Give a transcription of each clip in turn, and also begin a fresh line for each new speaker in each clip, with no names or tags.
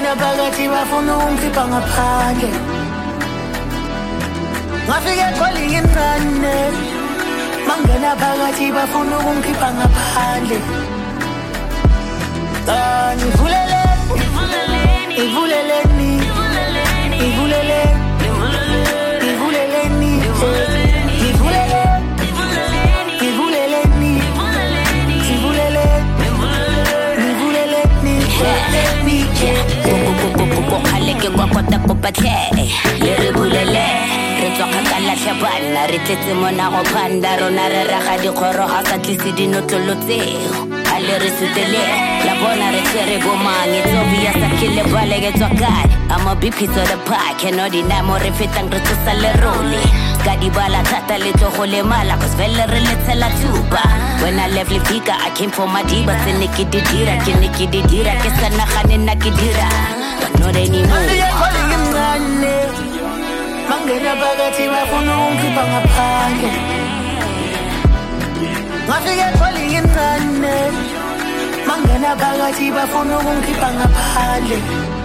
Mangena phakathi bafuna ungikhipha ngaphandle Ngafike calling incane Mangena phakathi bafuna ungikhipha ngaphandle Ivuleleni
Haleke kwa kota popatle Le bulele Re tswa kgakala tlhabana Re tletse mona go phanda Rona re raga dikgoro Ga sa tlise dinotlolotseo Ale re sutele La bona re tere bomang It's obvious a kille balege tswa kae I'm a big piece of the pie Cannot deny mo re fetang re tsosa le role Ka di bala thata le tlo go le mala Cause vele re letela tuba When I left Lipika I came for my diva Se ne ke di dira Ke sa nagane na ke dira But not anymore
Mangena phakathi bafuna ungikhipha ngaphandle Ngafike calling incane Mangena phakathi bafuna ungikhipha ngaphandle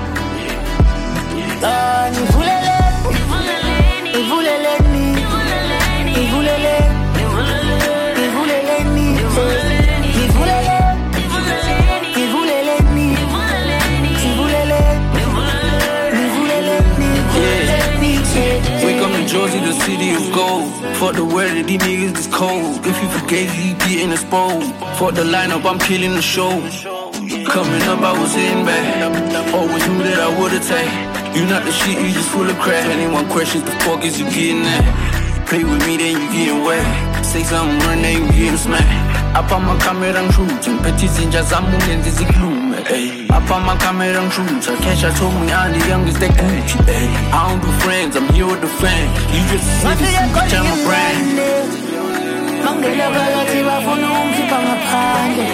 Jersey, the city of gold. Fuck the weather, these niggas is cold. If you forget, you getting exposed. Fuck the lineup, I'm killing the show. Coming up, I was in bad. Always knew that I would attack. You not the shit, you just full of crap. Anyone questions, the fuck is you getting at? Play with me, then you getting wet. Say something, run, then you getting smacked. Apa makamera ngishutha ngiphethe inja zami ungenze zikhulume Apa makamera ngishutha cash told me I'm the youngest that Gucci I don't do friends, I'm here with the fam. You just a city, bitch, I'm a brand.
Mangena phakathi bafuna ungikhipha ngaphandle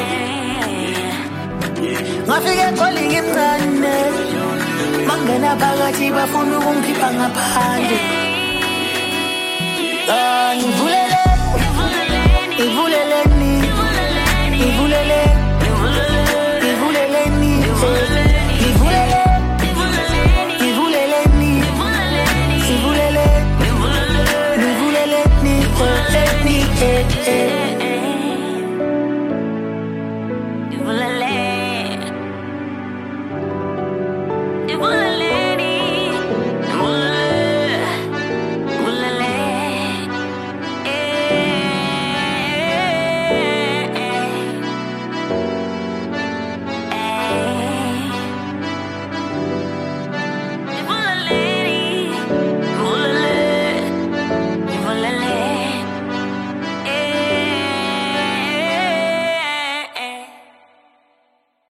Ngafike calling incane Mangena phakathi bafuna ungikhipha ngaphandle Ivuleleni